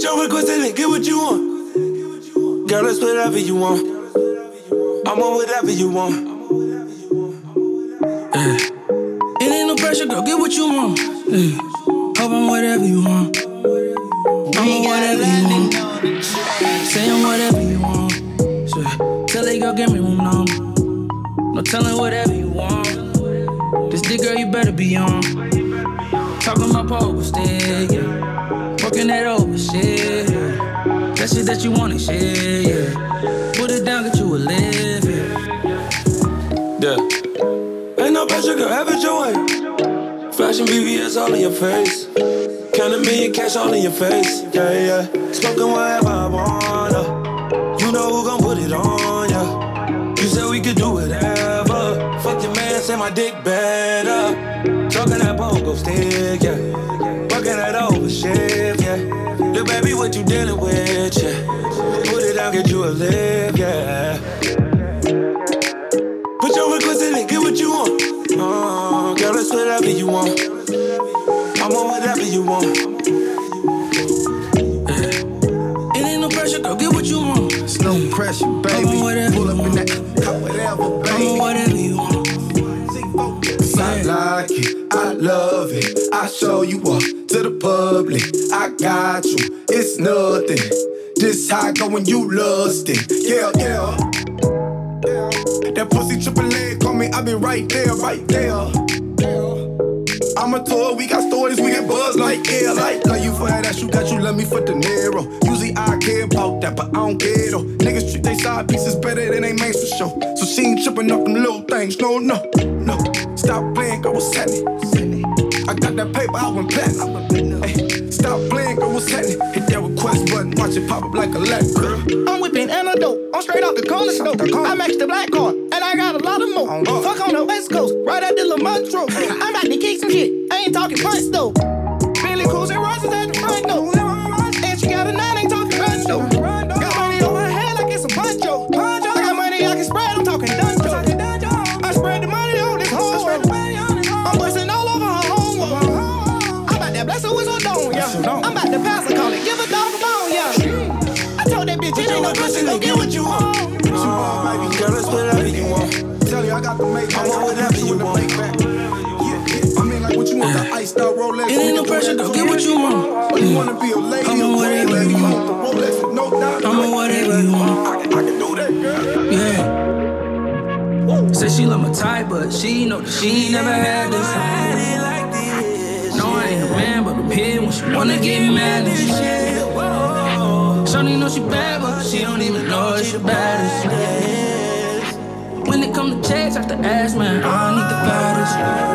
your request in it, get what you want. Girl, it's whatever you want. I'm on whatever you want. It ain't no pressure, girl, get what you want. Hope I'm whatever you want. I'm on whatever you want. Say I'm whatever you want. Tell that girl, give me room now. No telling whatever you want. This dick, girl, you better be on. Talking about poker stick, yeah. Working that over shit, yeah. That shit that you want and shit, yeah. Put it down, get you a live, yeah. Ain't no pressure, girl, have it your way. Fashion VVS all in your face. Count a million cash all in your face, yeah, yeah. Smoking whatever I wanna. You know who gon' put it on, yeah. You said we could do whatever. Fuck your man, say my dick better. Talking that pogo stick, yeah. Working that over shit, yeah. Look, baby, what you dealing with, yeah. Put it down, get you a live, yeah. Put your request in it, get what you want. Girl, it's whatever you want. I'm on whatever you want. It ain't no pressure, girl, get what you want. It's no pressure, baby. I'm on whatever Pull up you in want. that, whatever, baby. I'm on whatever you want. I like it, I love it. I show you up to the public. I got you, it's nothing. This how I go when you lust it. Yeah, yeah. That pussy triple leg, call me, I been right there, right there. I'm a tour, we got stories, we get buzz like air. Like you for that, you got you, love me for De Niro. Usually I care about that, but I don't care though. Niggas treat they side pieces better than they mains for sure. So she ain't tripping up them little things, no, no, no. Stop playing, girl, what's happening? I got that paper, I went platinum. Hey, stop playing, girl, what's happening? Hit that request button, watch it pop up like a leg, girl. I'm whipping antidote, I'm straight out the corner store. I matched the black card, and I got a lot of more. Fuck on the West Coast, right at the Lamontro. I'm about to kick some shit, I ain't talking punch though. Billy Cruz and Roses at the front door. And she got a 9, ain't talking run though. Got money over her head like it's a poncho. I got money I can spread, I'm talking dunjo. I spread the money on this whole world. I'm busting all over her home world. I'm about that bless her with her dome, yeah. I'm about to pass her, call it, give a dog a bone, yeah. I told that bitch, it ain't no pussy, go get what you want. Girl, it's whatever you want. Tell you I got the make, I'm on whatever you want. I mean like what you want, the iced out Rolex. It ain't no pressure, go get what you want. Or you wanna be a lady, I'm on whatever you want. The Rolex with no doubt. I'm on whatever you want. I can do that, girl. Yeah. Said she love my type, but she know that she ain't never had this. No, I ain't a man, but I'm here when she wanna get mad and shit. Shawty know she bad, but she don't even know she baddest. When it come to checks, I have to ask, man, I need the baddest.